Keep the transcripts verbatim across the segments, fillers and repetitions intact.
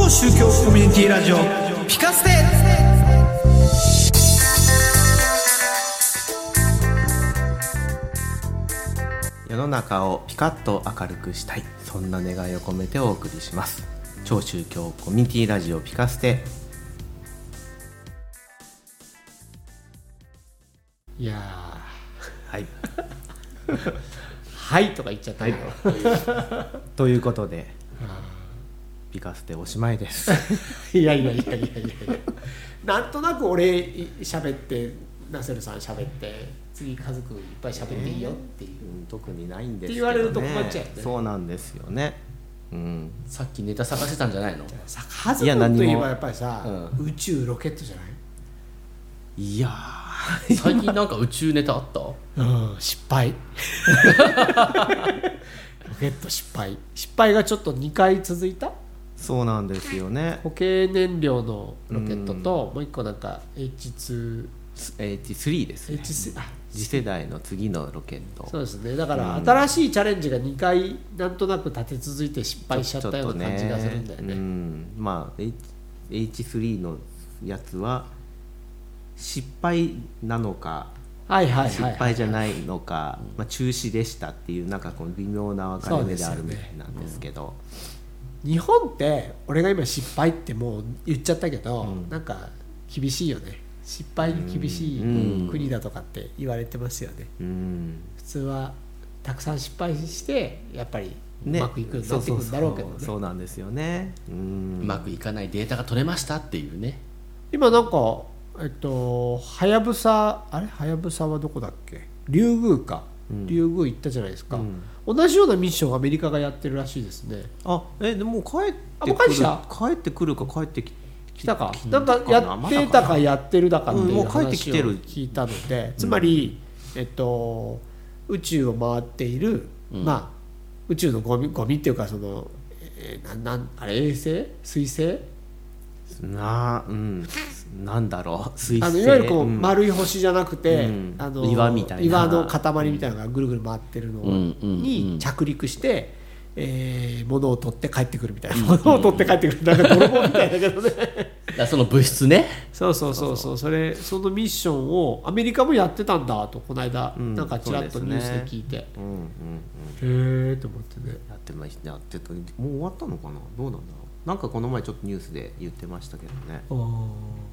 宗教コミュニティラジオピカステ。 世の中をピカッと明るくしたい、そんな願いを込めてお送りします。超宗教コミュニティラジオピカステ。 いやはいはいとか言っちゃったよ、 はい、ということでピカステおしまいですいやいやいやいやいやいやなんとなく俺喋ってナセルさん喋って次家族いっぱい喋っていいよっていう、 えー、特にないんですけどねって言われると困っちゃうよね。 そうなんですよね、うん、 さっきネタ探してたんじゃないの？ さ家族といえばやっぱりさ、うん、宇宙ロケットじゃない？ いや最近なんか宇宙ネタあった？ うん、失敗ロケット失敗失敗がちょっとにかい続いた。 そうなんですよね。 固形燃料のロケットと、うん、もう一個なんか エイチツーエイチスリー ですね。 エイチスリー あ次世代の次のロケット。 そうですね。だから新しいチャレンジがにかいなんとなく立て続いて失敗しちゃったような感じがするんだよね。 うん、まあ エイチスリー のやつは失敗なのか、はいはいはいはい、失敗じゃないのか、まあ、中止でしたっていうなんかこの微妙な分かれ目であるみたいなんですけど、 日本って俺が今失敗ってもう言っちゃったけど、うん、なんか厳しいよね。失敗に厳しい国だとかって言われてますよね、うん、普通はたくさん失敗してやっぱりうまくいくようになっていくんだろうけどね。 そうそうそうそうなんですよね。うん、 うまくいかないデータが取れましたっていうね。 今なんかえっとはやぶさあれはやぶさはどこだっけ、リュウグウか、うん、リュウグウ行ったじゃないですか、うん、同じようなミッションをアメリカがやってるらしいですね。 あえでも帰ってくる帰ってくるか帰ってきて来たかなんかやってたかやってるだかっていう話を聞いたので、つまり、えっと、宇宙を回っている、うん、まあ宇宙のゴミゴミっていうかその、えー、ななんあれ衛星水星な、うん、なんだろう水星あのいわゆるこう、うん、丸い星じゃなくて、うん、あの岩みたいな岩の塊みたいなのがぐるぐる回ってるのに着陸して、えー、物を取って帰ってくるみたいな、物を取って帰ってくるなんか泥棒みたいだけどねだその物質ね。 そうそうそうそう、それそのミッションをアメリカもやってたんだとこの間、うん、なんかちらっとニュースで聞いて、うんうんうん、へえと思ってね。 やってましやってた。もう終わったのかな、どうなんだろう。なんかこの前ちょっとニュースで言ってましたけどね。あ、うん、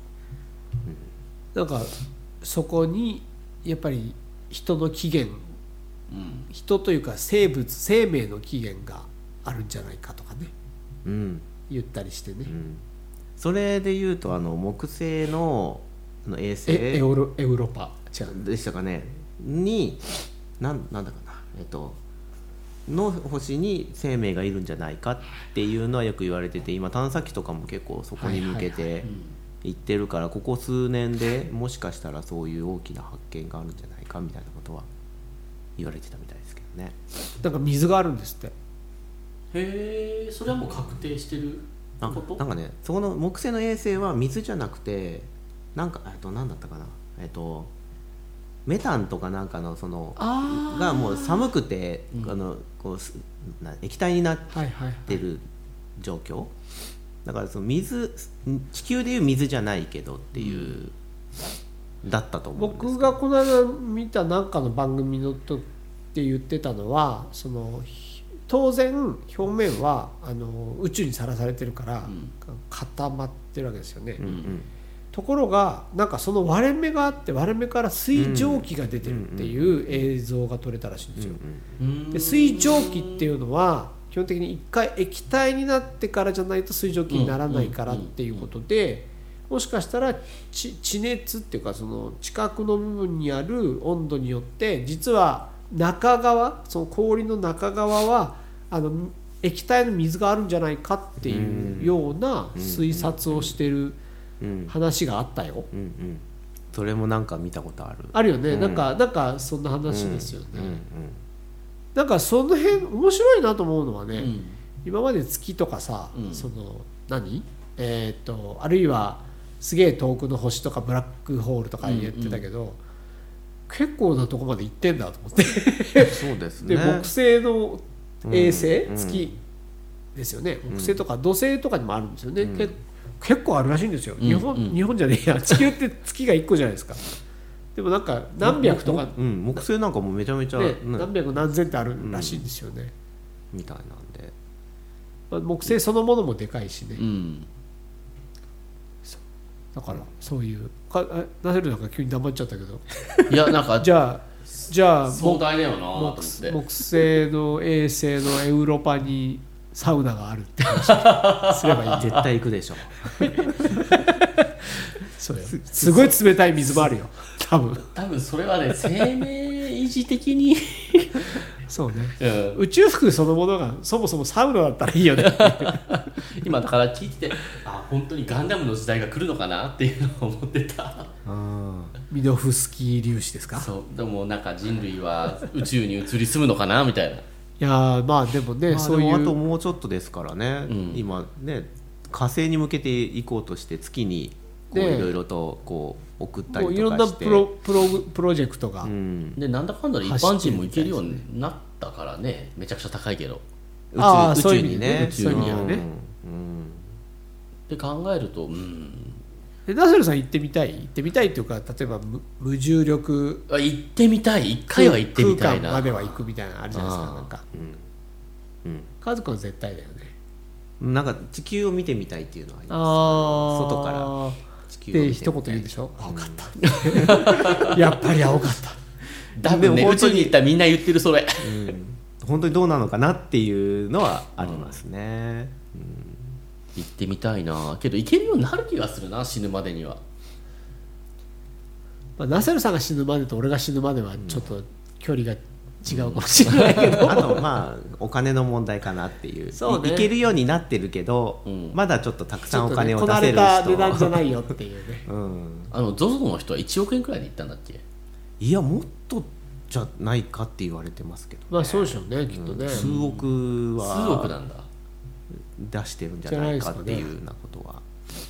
なんかそこにやっぱり人の起源、うん、人というか生物生命の起源があるんじゃないかとかね、うん、言ったりしてね、うん、 それでいうとあの木星 の, あの衛星エエウロエウロパ違うでしたかねにな ん, なんだかなえっとの星に生命がいるんじゃないかっていうのはよく言われてて、今探査機とかも結構そこに向けて行ってるから、ここ数年でもしかしたらそういう大きな発見があるんじゃないかみたいなことは言われてたみたいですけどね。 だから水があるんですって。 へえ、それはもう確定してること？ なんかね、そこの木星の衛星は水じゃなくて、なんかえっと何だったかな、えっとメタンとかなんかのそのがもう寒くて、うん、あのこうな液体になってる状況、はいはいはい、だからその水地球でいう水じゃないけどっていう、うん、だったと思うんですけど、 僕がこの間見たなんかの番組のとって言ってたのは、その当然表面はあの宇宙にさらされてるから、うん、固まってるわけですよね、うんうん、ところがなんかその割れ目があって、割れ目から水蒸気が出てるっていう映像が撮れたらしいんですよ、うんうん、で水蒸気っていうのは基本的に一回液体になってからじゃないと水蒸気にならないからっていうことで、もしかしたら地熱っていうかその地殻の部分にある温度によって実は中側、その氷の中側はあの液体の水があるんじゃないかっていうような推察をしてる話があったよ、うんうんうん、 それもなんか見たことあるあるよね、うん、なんかなんかそんな話ですよね、うんうんうん、なんかその辺面白いなと思うのはね、うん、今まで月とかさ、うん、その何えー、っとあるいはすげえ遠くの星とかブラックホールとか言ってたけど、うんうん、結構なとこまで行ってんだと思ってそうですね。 で木星の衛星、うんうん、月ですよね。木星とか土星とかにもあるんですよね、 うん、 け結構あるらしいんですよ、日本、 うんうん、 日本じゃねえや、地球って月がいっこじゃないですか。でもなんか何百とか、 うん、木星なんかもめちゃめちゃ、 ねね、 何百何千ってあるらしいんですよね、 みたいなんで、 まあ、木星そのものもでかいしね、 うん、 だからそういうかナセルなんか急に黙っちゃったけどいやなんかじゃあじゃあ壮大だよなと思って木木星の衛星のエウロパにサウナがあるって話すればいい絶対行くでしょそうよ、すごい冷たい水もあるよ多分多分それはね生命維持的にそうね、 うん、 宇宙服そのものがそもそもサウナだったらいいよね今だから聞いてて、あ本当にガンダムの時代が来るのかなっていうのを思ってた。 ミノフスキー粒子ですか。 そうでもなんか人類は宇宙に移り住むのかなみたいな。 いやまあでもね、 まあ、 そういうでもあともうちょっとですからね、 うん、 今ね火星に向けて行こうとして月にこういろいろとこう送ったりとかして、 もういろんなプロ、プロ、プロジェクトが、 うん、 でなんだかんだで一般人も行けるようになったからね、めちゃくちゃ高いけど宇宙、宇宙にね、 宇宙にはね、 うん、 って考えると、うん、 えナセルさん行ってみたい行ってみたいっていうか、例えば 無, 無重力あ行ってみたい、一回は行ってみたいな、 空間までは行くみたいなのあるじゃないですか。なんか、 うんうん、 カズくんは絶対だよね。 なんか地球を見てみたいっていうのはあります。 あ外から地球をで一言言うんでしょ、青かった、うん、やっぱり青かった多分ね、宇宙に行ったらみんな言ってるそれ、 うん、本当にどうなのかなっていうのはありますね、うんうん、行ってみたいな。けど行けるようになる気がするな、死ぬまでには。 まあ、ナセルさんが死ぬまでと俺が死ぬまではちょっと距離が違うかもしれないけど、 うん、あとまあお金の問題かなっていう、 そうね、 いけるようになってるけど、うん、まだちょっとたくさんお金を出せる人、 ね、こなれた値段じゃないよっていうね、 うん、 あの ゾゾ の人はいちおくえんくらいで行ったんだっけ。 いやもっとじゃないかって言われてますけど、ね、 まあそうでしょうね、きっとね、 うん、数億は数億なんだ出してるんじゃないかっていうようなことは。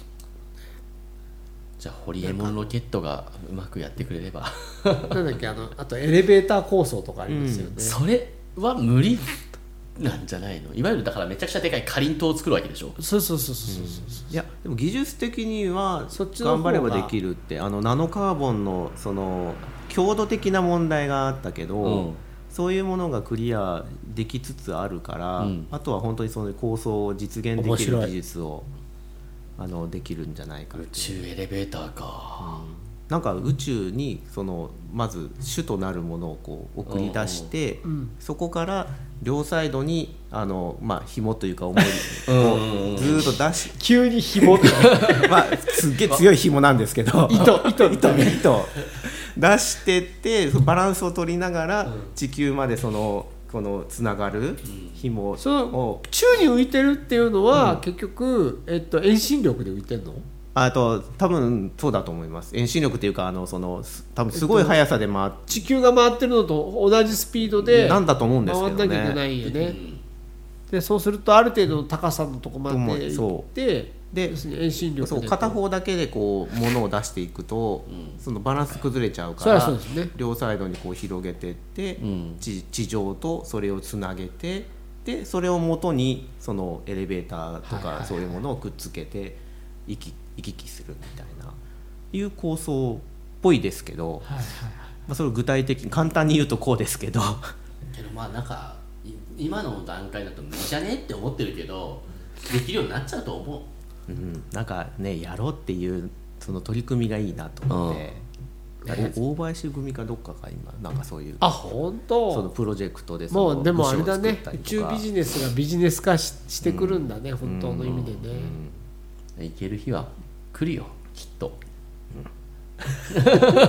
じゃあホリエモンロケットがうまくやってくれればなんだっけ、あのあとエレベーター構想とかありますよね、 うん、それは無理なんじゃないの。いわゆるだからめちゃくちゃでかいかりんとうを作るわけでしょ。 そうそうそうそうそう、うん、 いやでも技術的には頑張ればできるって、あのナノカーボンのその強度的な問題があったけど、うん、そういうものがクリアできつつあるから、うん、あとは本当にその構想を実現できる技術をあのできるんじゃないか。 宇宙エレベーターか、 うん、なんか宇宙にそのまず主となるものをこう送り出して、うん、そこから両サイドにあの、まあ、紐というか重りをずっと出し急に紐ってまあすっげえ強い紐なんですけど糸糸糸糸出してってバランスを取りながら地球までそのこのつながる紐を、うん、 その宙に浮いてるっていうのは、うん、結局、えっと、遠心力で浮いてるの？ あと多分そうだと思います。遠心力っていうかあのその多分すごい速さで回って、 地球が回ってるのと同じスピードでなんだと思うんですけどね。 回んなきゃいけないよね、うん、でそうするとある程度の高さのとこまで行ってで要するに遠心力でそう片方だけでこう物を出していくと、うん、そのバランス崩れちゃうかそらそうです、ね、 両サイドにこう広げていって、うん、地, 地上とそれをつなげてでそれを元にそのエレベーターとかそういうものをくっつけて行き行き来するみたいないう構想っぽいですけど、はいはいはい、まあ、それを具体的に簡単に言うとこうですけどけどまあなんか今の段階だと無理じゃねって思ってるけどできるようになっちゃうと思う、 うん、なんかねやろうっていうその取り組みがいいなと思って、うん、大林組かどっかが今なんかそういうあ本当そのプロジェクトでそのもうでもあれだね宇宙ビジネスがビジネス化 し, してくるんだね、うん、本当の意味でね、 うん、行ける日は来るよきっと、 うん、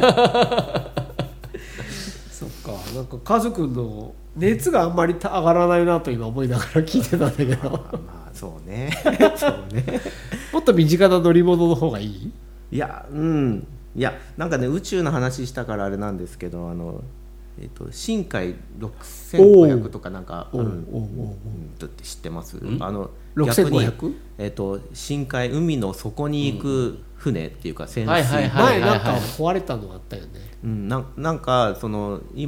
そっかなんかカズくんの熱があんまり上がらないなと今思いながら聞いてたんだけどまあ、まあ、そうねそうねもっと身近な乗り物の方がいい？ いやうんいやなんかね宇宙の話したからあれなんですけどあの、えー、と深海ろくせんごひゃくとかなんかあるって知ってます？あのろくせんごひゃく？ えー、と深海海の底に行く船っていうか潜水前なんか壊れたのがあったよね、 うん、な, なんかその今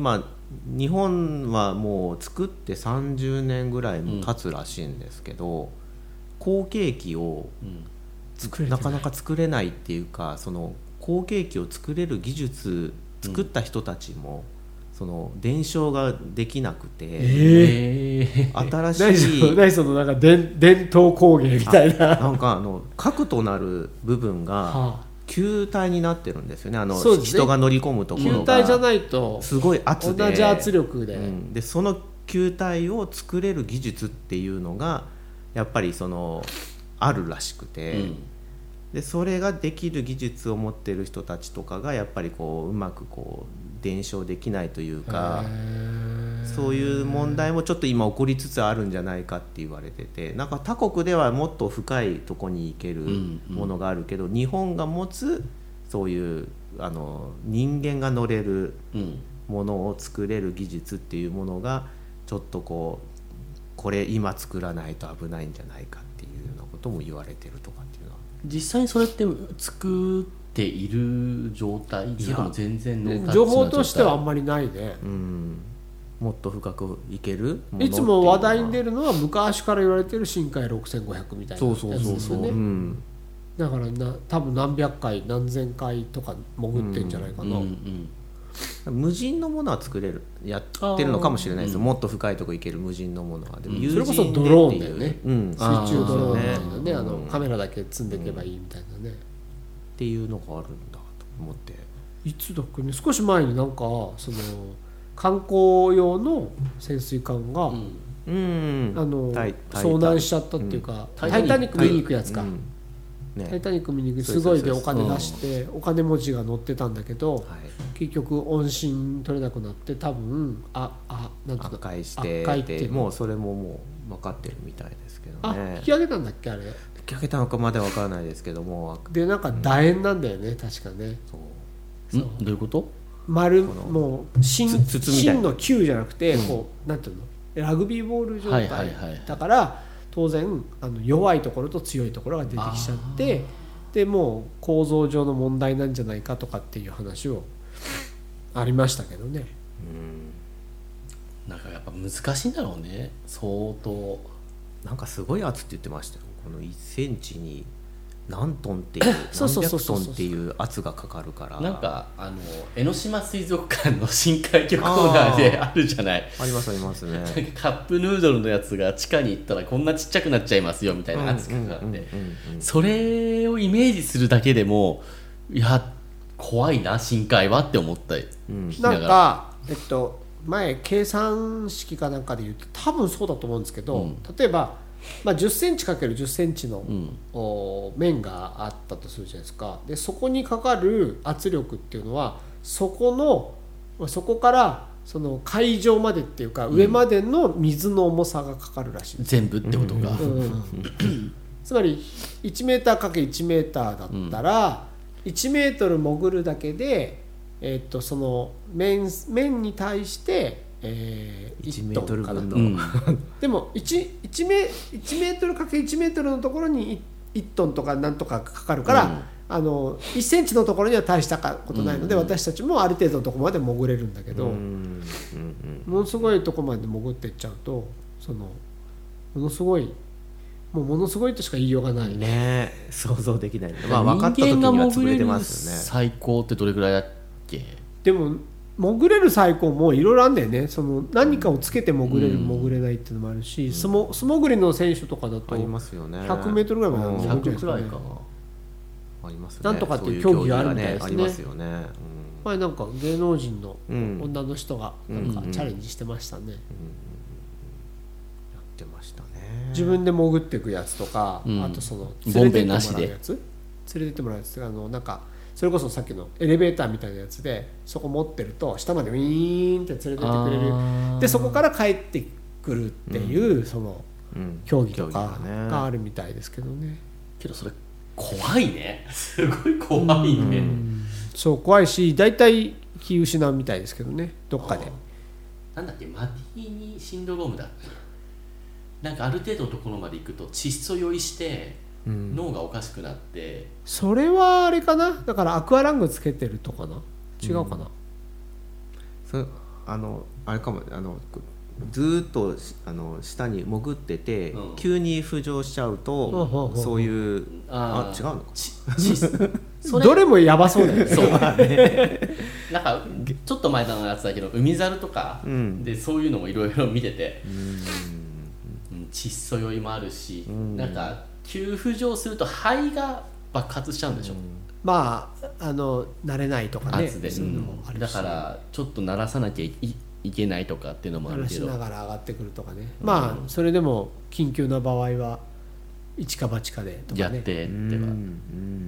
日本はもう作ってさんじゅうねんぐらいも経つらしいんですけど、うん、後継機をなかなか作れないっていうか、その後継機を作れる技術作った人たちも、うん、その伝承ができなくて、えー、新しい何そのなんか 伝, 伝統工芸みたいななんかあの核となる部分が、はあ球体になってるんですよね。あのそうですね、 人が乗り込むところが球体じゃないとすごい圧で同じ圧力で、 うん、でその球体を作れる技術っていうのがやっぱりそのあるらしくて、うん、でそれができる技術を持ってる人たちとかがやっぱりこううまくこう伝承できないというか、そういう問題もちょっと今起こりつつあるんじゃないかって言われてて、なんか他国ではもっと深いとこに行けるものがあるけど、うんうん、日本が持つそういうあの人間が乗れるものを作れる技術っていうものがちょっとこうこれ今作らないと危ないんじゃないかっていうようなことも言われてるとかっていうのは、 実際にそれって作っている状態、それとも全然ノータッチな情報としてはあんまりないね、 うん、もっと深くいけるものいつも話題に出るのは昔から言われてる深海ろくせんごひゃくみたいなやつですよね。だからな多分何百回何千回とか潜ってんじゃないかな、うんうんうん、無人のものは作れるやってるのかもしれないですよ、うん、もっと深いとこ行ける無人のものは。でも有人でっていう、 それこそドローンだよね、 うん、 水中ドローンみたいなね、あのカメラだけ積んでいけばいいみたいなね、うん、 っていうのがあるんだと思って、 いつだっけね、少し前になんかその観光用の潜水艦が、うんうん、あの遭難しちゃったっていうか、うん、タイタニック見に行くやつか、うんね、タイタニック見に行くすごいでお金出してお金持ちが乗ってたんだけど、はい、結局音信取れなくなって多分ああなんていうの悪化して悪化ってもうそれももう分かってるみたいですけどね。 あ引き上げたんだっけあれ。 引き上げたのかまでは分からないですけども、 でなんか楕円なんだよね、うん、確かね。 そうそうどういうこと？ 丸もう芯の球じゃなくて、うん、こうなんていうのラグビーボール状態、はいはいはい、だから当然あの弱いところと強いところが出てきちゃって、でもう構造上の問題なんじゃないかとかっていう話をありましたけどね。 うん、なんかやっぱ難しいんだろうね、相当。 なんかすごい圧って言ってましたよ。このいっセンチに何トンっていう何百トンっていう圧がかかるから。 なんかあの江ノ島水族館の深海魚コーナーであるじゃない。 ありますありますね。 カップヌードルのやつが地下に行ったらこんなちっちゃくなっちゃいますよみたいな圧があって、それをイメージするだけでもいや怖いな深海はって思った、うん、 なんかえっと前計算式かなんかで言うと多分そうだと思うんですけど、うん、例えばまあ、じゅっセンチかけるじゅっセンチの、うん、面があったとするじゃないですか。でそこにかかる圧力っていうのはそこのそこからその海上までっていうか、うん、上までの水の重さがかかるらしい、 全部ってことが、うんうん、 つまりいちメーターかけいちメーターだったら、うん、いちメートル潜るだけで、えー、っとその 面, 面に対してえー、 いちメートル分の、 うん、でも 1, 1, メ1メートルかけいちメートルのところにいちトンとかなんとかかかるから、うん、あのいっセンチのところには大したことないので、うん、私たちもある程度のところまで潜れるんだけど、うん、ものすごいところまで潜っていっちゃうとそのものすごいもうものすごいとしか言いようがないね。想像できない、まあ、分かった時には潰れてますよね。 最高ってどれくらいだっけ？ でも潜れる最高もいろいろあるんだよね。その何かをつけて潜れる、うん、潜れないっていうのもあるし、うん、素潜りの選手とかだとひゃくメートルぐらいまで潜るんじゃないですかね。ひゃくくらいかありますね。 なんとかっていう競技があるみたいですね。 ありますよね。うん、 前なんか芸能人の女の人がなんかチャレンジしてましたね。うんうんうん、やってましたね。 自分で潜っていくやつとか、うん、あとその連れてってもらうやつ、連れてってもらうやつ、あのなんかそれこそさっきのエレベーターみたいなやつでそこ持ってると下までウィーンって連れてってくれる。でそこから帰ってくるっていう、うん、その競技とかがあるみたいですけどね。 けどそれ怖いね。すごい怖いね。うん、 そう怖いし、だいたい気失うみたいですけどね、どっかで。 なんだっけ、マティーニシンドロームだっけ。なんかある程度のところまで行くと窒素酔いして脳がおかしくなって、うん、 それはあれかな。だからアクアラングつけてるとかな、違うかな。 うん、そあのあれかもあのずーっとあの下に潜ってて、うん、急に浮上しちゃうと、うん、そういうああ違うのかちちそれどれもやばそうだよねそうねなんかちょっと前のやつだけど海猿とかでそういうのもいろいろ見てて、うん、窒素酔いもあるし、うん、なんか急浮上すると肺が爆発しちゃうんでしょ、うん、 まああの慣れないとかね圧で、うん、だからちょっと慣らさなきゃいいけないとかっていうのもあるけど慣らしながら上がってくるとかね、うん、まあそれでも緊急な場合は一か八かでとかねやってっては、うん、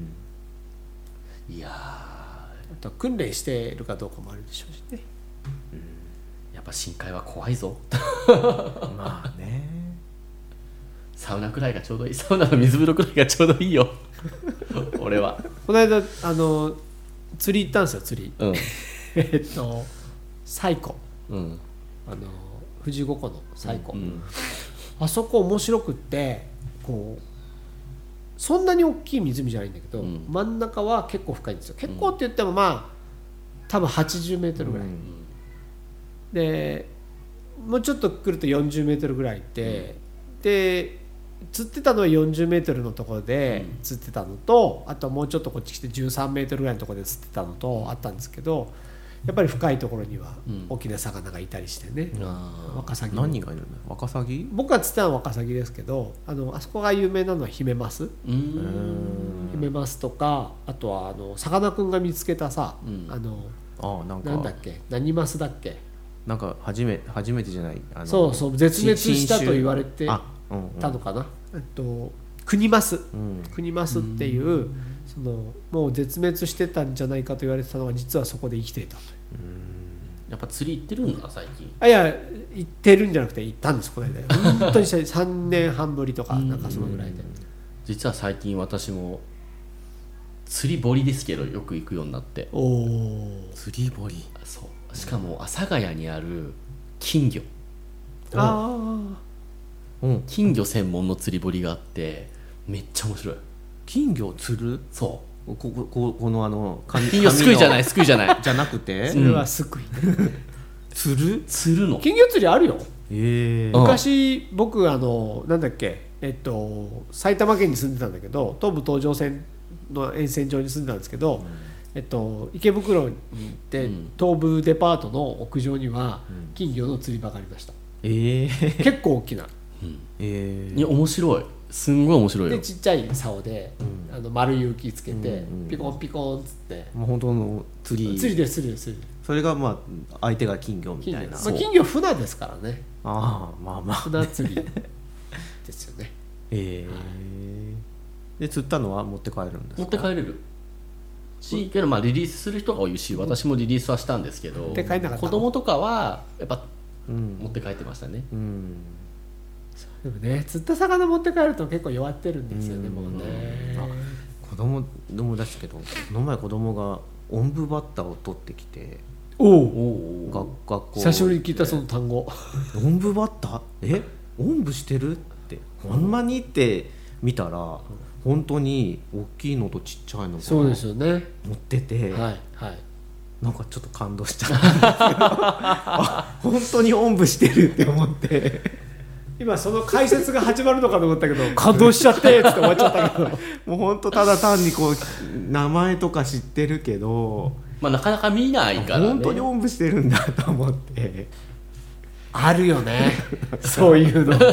いやあと訓練しているかどうかもあるでしょうしね、 うん、やっぱ深海は怖いぞまあねサウナくらいがちょうどいいサウナの水風呂くらいがちょうどいいよ俺はこの間あの釣り行ったんですよ釣り、うん、えっと西湖、うん、あの富士五湖の西湖、うんうん、あそこ面白くってこうそんなに大きい湖じゃないんだけど、うん、真ん中は結構深いんですよ。結構って言ってもまあ多分はちじゅうメートルぐらい、うん、でもうちょっと来るとよんじゅうメートルぐらいで、うん、で釣ってたのはよんじゅうメートルのところで釣ってたのと、あともうちょっとこっち来てじゅうさんメートルぐらいのところで釣ってたのとあったんですけど、やっぱり深いところには大きな魚がいたりしてね、うん、ワカサギ何がいるの？ワカサギ？ 僕が釣ったのはワカサギですけど、あのあそこが有名なのはヒメマス、うーんヒメマスとか、あとはあのさかなクンが見つけたさ、うん、あのあなんかなんだっけ何マスだっけ、 なんか初め初めてじゃないあのそうそう絶滅したと言われてたのかな、えっとクニマス、うん、クニマスっていう、うん、そのもう絶滅してたんじゃないかと言われてたのが実はそこで生きていたという。 うんやっぱ釣り行ってるんだ最近。 あいや行ってるんじゃなくて行ったんですこの間本当にさんねんはんぶりとかなんかそのぐらいで。 実は最近私も釣り堀ですけどよく行くようになって。 お釣り堀。 そうしかも阿佐ヶ谷にある金魚、 あうん、金魚専門の釣り堀があってめっちゃ面白い。 金魚を釣る？ そうここここのあの金魚すくいじゃないすくいじゃないじゃなくてそれはすくい、 うん、釣る釣るの金魚釣りあるよ。 えー、昔僕あのなんだっけえっと埼玉県に住んでたんだけど、東武東上線の沿線上に住んでたんですけど、うん、えっと池袋に行って、うん、東武デパートの屋上には金魚の釣り場がありました。 えー、 結構大きな、 うん、えー、いや面白いすんごい面白いよ。 でちっちゃい竿で、うん、あの丸い浮きつけて、うんうん、ピコンピコンっつってもう本当の釣り釣りです釣りです釣り。 それがまあ相手が金魚みたいな。 金魚、まあ、金魚船ですからね。 ああまあまあ船釣りですよね。 えーはい、で釣ったのは持って帰るんですか？ 持って帰れるし、けどまあリリースする人が多いし私もリリースはしたんですけど、 持って帰んなかった。 子供とかはやっぱ、うん、持って帰ってましたね。うんでもね釣った魚持って帰ると結構弱ってるんですよね、うん、もうね。 あ子供でもですけどこの前子供がおんぶバッタを取ってきて、 おお学校久しぶりに聞いたその単語おんぶバッタえおんぶしてるってほんまにって見たら本当に大きいのとちっちゃいのがそうですよね持ってて、 はいはい、 なんかちょっと感動しちゃったんですけどあ本当におんぶしてるって思って今その解説が始まるのかと思ったけど感動しちゃってって終わっちゃったけどもう本当ただ単にこう名前とか知ってるけど、 まあ、なかなか見ないからね。 本当におんぶしてるんだと思ってあるよねそういうの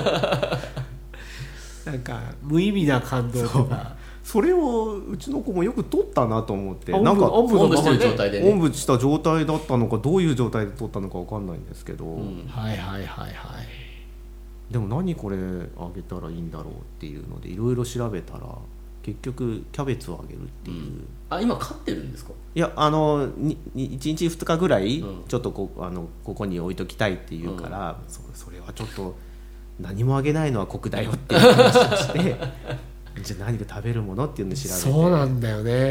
なんか無意味な感動とかそ, それをうちの子もよく撮ったなと思ってなんかおんぶしてる状態でねおんぶした状態だったのかどういう状態で撮ったのか分かんないんですけど、うん、 はいはいはいはいでも何これあげたらいいんだろうっていうのでいろいろ調べたら結局キャベツをあげるっていう、うん、 あ今飼ってるんですか？ いやあのいちにちふつかぐらいちょっと こ, あのここに置いときたいっていうから、うん、そ, それはちょっと何もあげないのは酷だよっていう話をしてじゃあ何か食べるものっていうのを調べてそうなんだよね、うん、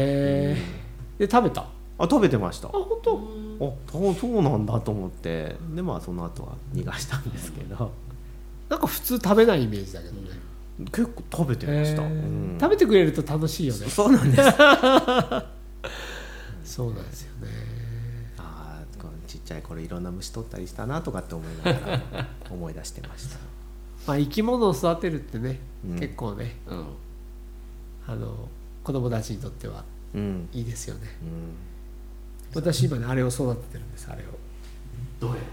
で食べた？ あ食べてました。 あ本当？ あそうなんだと思ってでまあその後は逃がしたんですけどなんか普通食べないイメージだけどね。 結構食べてました、うん、 食べてくれると楽しいよね。 そうなんですそうなんですよね。 あちっちゃい頃いろんな虫取ったりしたなとかって思いながら思い出してました。 まあ、生き物を育てるってね、 うん、 結構ね、 うん、 あの子供たちにとってはうんいいですよね、 うん、 私今ねあれを育ててるんです。あれをどれ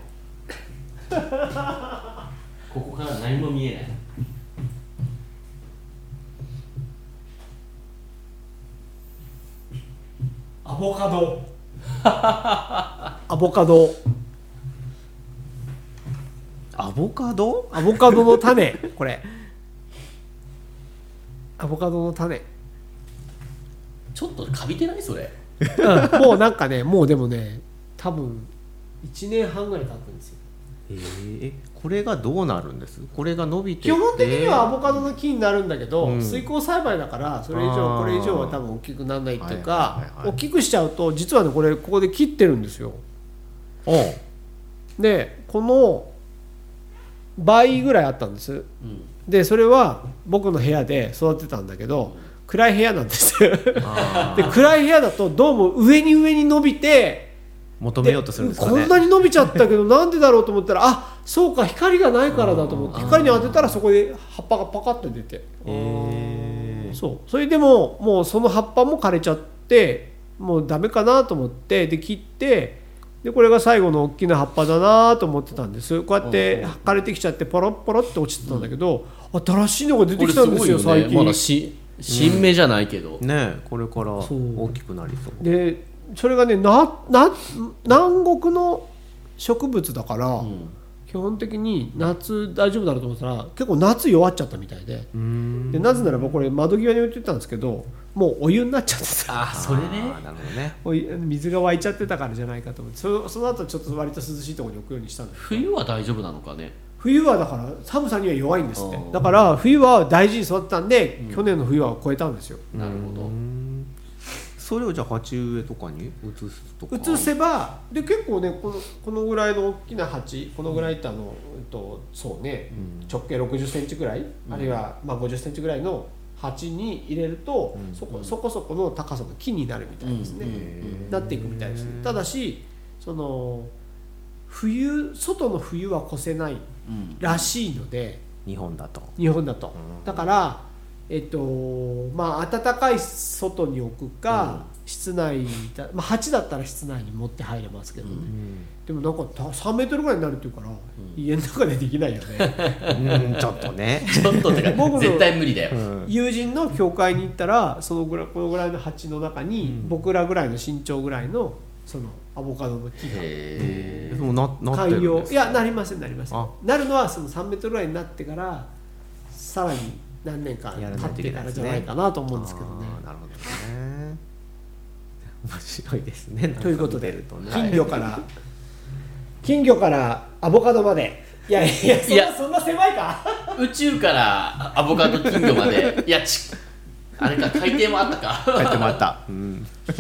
ここから何も見えない。 アボカドアボカドアボカドアボカドの種これアボカドの種、 ちょっとカビてないそれ、 うん、もうなんかねもうでもね多分いちねんはんぐらい経ってるんですよ。 えー、これがどうなるんです？これが伸びて基本的にはアボカドの木になるんだけど、 うん、 水耕栽培だからそれ以上これ以上は多分大きくならないっていうか、 はいはいはいはい、 大きくしちゃうと実はねこれここで切ってるんですよ。 おでこの倍ぐらいあったんです、うん、でそれは僕の部屋で育てたんだけど、うん、暗い部屋なんですで暗い部屋だとどうも上に上に伸びて求めようとするんですかね。 こんなに伸びちゃったけどなんでだろうと思ったらあそうか光がないからだと思って光に当てたらそこで葉っぱがパカッと出て、 えー、 そうそれでももうその葉っぱも枯れちゃってもうダメかなと思ってで切ってでこれが最後の大きな葉っぱだなと思ってたんです。こうやって枯れてきちゃってポロッポロって落ちてたんだけど、うん、新しいのが出てきたんですよ、 ね、 最近まだし新芽じゃないけど、 うん、ねこれから大きくなりそう。 でそれがねなな南国の植物だから、うん、基本的に夏大丈夫だろうと思ったら結構夏弱っちゃったみたい で, でなぜならばこれ窓際に置いてたんですけどもうお湯になっちゃってた。 あそれねなるほどね。 お湯水が湧いちゃってたからじゃないかと思って そ, その後ちょっと割と涼しいところに置くようにしたんです。 冬は大丈夫なのかね。 冬はだから寒さには弱いんですって。だから冬は大事に育てたんで、うん、去年の冬は超えたんですよ。 なるほど。 それをじゃあ鉢植えとかに移すとか移せばで結構ねこの、このぐらいの大きな鉢このぐらいってあの、うんと、そうね、うん、直径ろくじゅっセンチぐらい、うん、あるいはまあごじゅっセンチぐらいの鉢に入れると、うん、そ, こそこそこの高さの木になるみたいですね、うん、なっていくみたいですね。ただしその冬外の冬は越せないらしいので、 うん、日本だと日本だと、うん、だからえっとまあ暖かい外に置くか、うん、室内だ、まあ、鉢だったら室内に持って入れますけどね、うん、でもなんかさんメートルぐらいになるっていうから、うん、家の中でできないよね、 うん、ちょっとねちょっとってか絶対無理だよ、 うん、友人の教会に行ったらそのぐらいこのぐらいの鉢の中に、うん、僕らぐらいの身長ぐらいのそのアボカドの木がへーでも な, なってるんですか。 いやなりませんなりません。なるのはそのさんメートルぐらいになってからさらに何年か経ってからじゃないかなと思うんですけどね。 なるほどね。面白いですね。 ということで、ね、金魚から金魚からアボカドまでいやいやそん な, そんな狭いか宇宙からアボカド金魚までいやちあれか海底もあったか海底もあった、うん、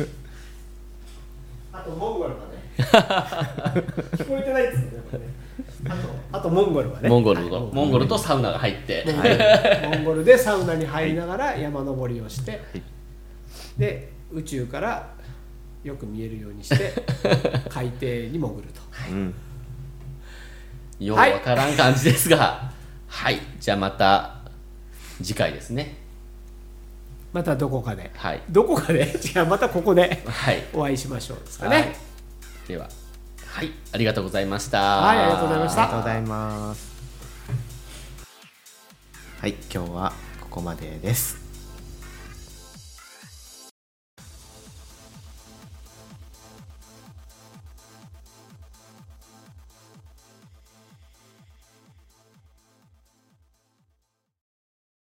あとモンゴルまで聞こえてないですよねこれね。あと、あとモンゴルはねモンゴルと、モンゴルとサウナが入って、 はい、モンゴルでサウナに入りながら山登りをして、はい、で宇宙からよく見えるようにして海底に潜ると、はい、うん、 ようわからん感じですがはい、はい、じゃあまた次回ですね。 またどこかで、 はい、 どこかでじゃあまたここで、 はい、 お会いしましょうですかね、はい、 でははい、ありがとうございました。 はい、ありがとうございました。 ありがとうございます。はい、今日はここまでです。